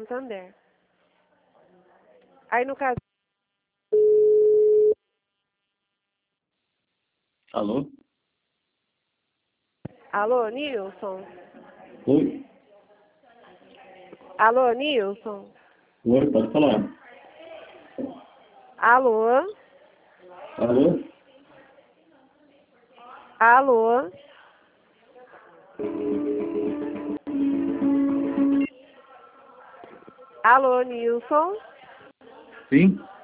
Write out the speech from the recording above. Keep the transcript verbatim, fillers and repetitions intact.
Santander. Aí, no caso... Alô? Alô, Nilson? Oi? Alô, Nilson? Oi, pode falar. Alô? Alô? Alô? Alô, Nilson? Sim?